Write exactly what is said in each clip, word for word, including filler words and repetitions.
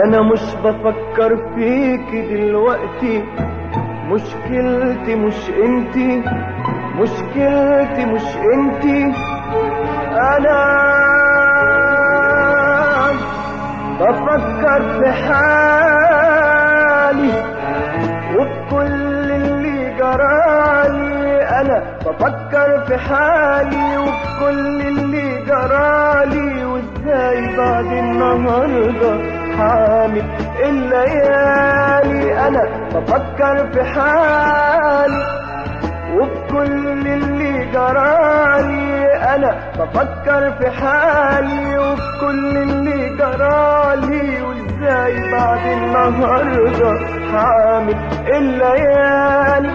انا مش بفكر فيك دلوقتي، مشكلتي مش انتي، مشكلتي مش انتي. انا بفكر في حالي وبكل اللي جرالي. انا بفكر في حالي وبكل اللي جرالي، وازاي بعد النهارده حامل الليالي. انا بفكر في حالي وبكل اللي جرالي. انا بفكر في حالي وبكل اللي جرالي، وازاي بعد النهارده حامل الليالي.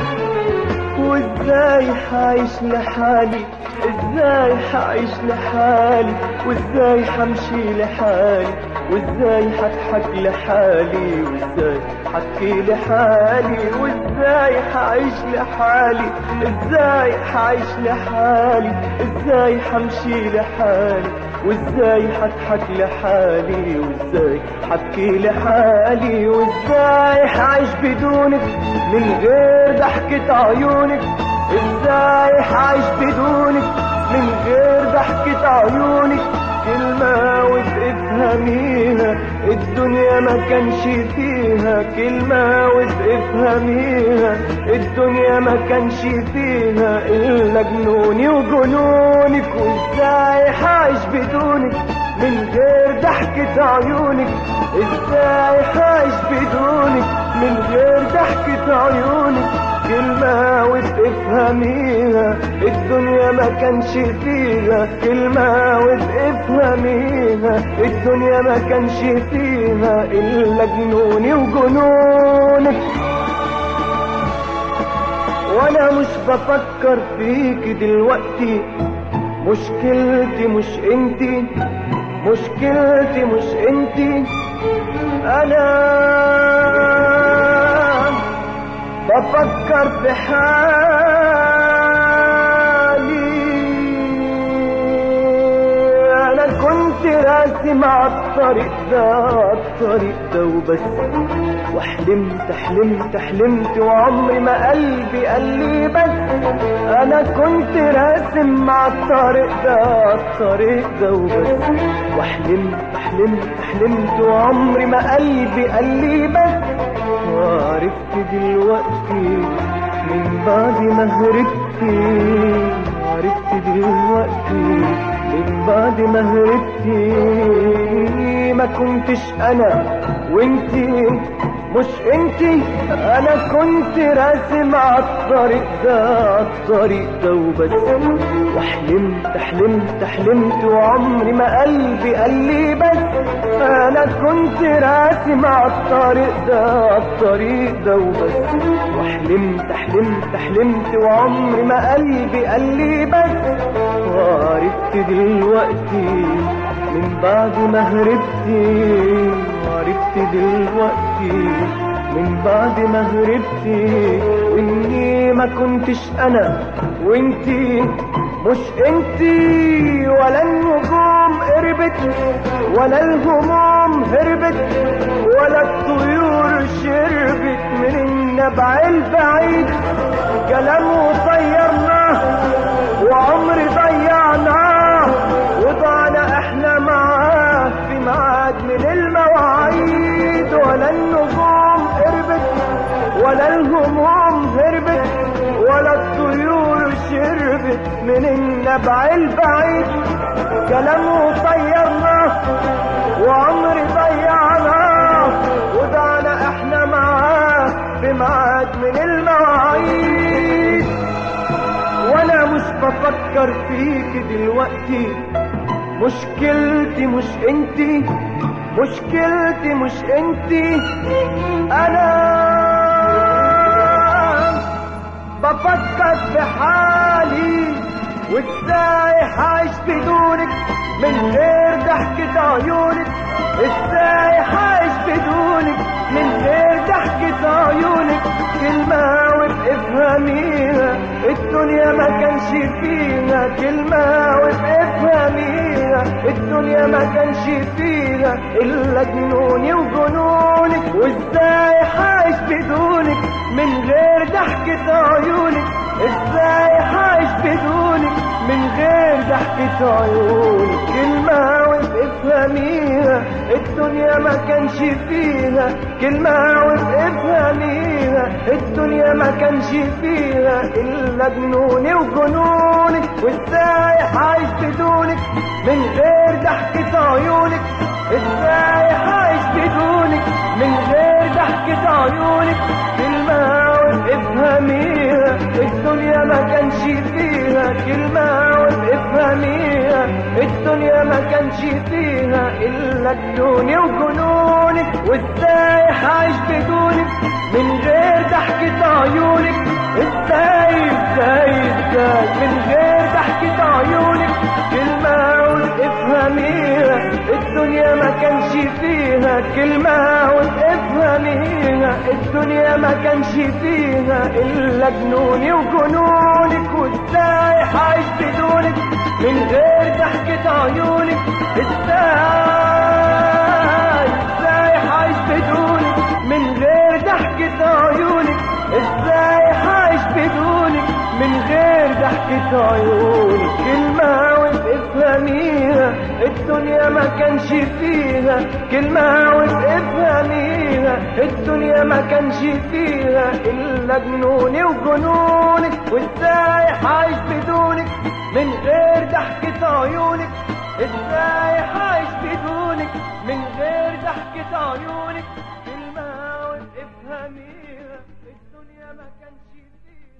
وازاي حعيش لحالي، ازاي حعيش لحالي، وازاي حمشي لحالي، وازاي حضحك لحالي، وازاي حكي لحالي، وازاي حعيش لحالي، ازاي حعيش لحالي، ازاي حمشي لحالي، وازاي حضحك لحالي، وازاي حكي لحالي، وازاي حعيش بدونك من غير ضحكة عيونك، ازاي حعيش بدونك من غير ضحكة عيونك. كلمة وتفهميها الدنيا ما كانش فيها، كلمة وتفهميها الدنيا ما كانش فيها إلا جنوني وجنونك. وازاي حعيش بدونك من غير ضحكة عيونك، ازاي حعيش بدونك من غير ضحكة عيونك. كلمة وتفهميها الدنيا ما كانش فيها، كلمة وتفهميها الدنيا ما كانش فيها إلا جنوني وجنونك. وانا مش بفكر فيك دلوقتي، مشكلتي مش انتي، مشكلتي مش انتي. انا بفكر في حالي. انا كنت راسم على الطريق ده، على الطريق ده وبس، وحلمت حلمت حلمت وعمري ما قلبي قال لي بس. انا كنت راسم على الطريق ده، على الطريق ده وبس، وحلمت حلمت حلمت وعمري ما قلبي قال لي بس. وعرفت دلوقتي من بعد ما هربتي، عرفت دلوقتي من بعد ما هربتي ما كنتش انا وانتي مش انتي. انا كنت راسم على الطريق ده، على الطريق ده وبس، وحلمت حلمت حلمت وعمري ما قلبي قال لي بس. انا كنت راسم على الطريق ده، على الطريق ده وبس، وحلمت حلمت حلمت وعمري ما قلبي قال لي بس. وعرفت دلوقتي من بعد ما هربتي، وعرفت دلوقتي من بعد ما هربتي اني ما كنتش انا وانتي مش انتي. ولا النجوم قربت ولا الهموم هربت ولا الطيور شربت من النبع البعيد. كلام وطيرناه وعمر ضيعناه، وضعنا احنا معاه في ميعاد من المواعيد. ولا النجوم قربت ولا الهموم هربت ولا الطيور شربت من النبع البعيد. كلام وطيرناه وعمر ضيعناه، وضعنا احنا معاه في ميعاد من المواعيد. وانا مش بفكر فيك دلوقتي، مشكلتي مش انتي، مشكلتي مش انتي. انا بفكر في حالي وازاي حعيش بدونك من غير ضحكة عيونك، ازاي حعيش بدونك من غير ضحكة عيونك. كلمة وتفهميها الدنيا ما كانش فيها، كلمة وتفهميها الدنيا ما كانش فيها إلا جنوني وجنونك، وإزاي عايش بدونك من غير ضحكة عيونك، إزاي عايش بدونك من غير ضحكة عيونك. كلمة وافهميها الدنيا ما كانش فيها، كلمة وافهميها الدنيا ما كانش فيها إلا جنوني وجنونك، وإزاي عايش بدونك من غير ضحكة عيونك، إزاي عايش بدونك من غير ضحكة عيونك. كلمة وافهميها الدنيا ما كانش فيها، كلمة وافهميها الدنيا ما كانش فيها إلا جنوني وجنونك، وإزاي عايش بدونك من غير ضحكة عيونك، إزاي إزاي إزاي من غير ضحكة عيونك. كلمة وافهميها الدنيا ما كانش فيها، كلمة وافهميها الدنيا ما كانش فيها إلا جنوني وجنونك، وإزاي عايش بدونك من غير ضحكة عيونك، إزاي إزاي عايش بدونك من غير ضحكة عيونك، إزاي عايش بدونك من غير ضحكة عيونك. كلمة وافهميها الدنيا ما كانش فيها، كلمة وافهميها الدنيا ما كانش فيها إلا جنوني وجنونك، وإزاي عايش بدونك من غير ضحكة عيونك، إزاي عايش بدونك من غير ضحكة عيونك. كلمة وافهميها الدنيا ما كانش فيها.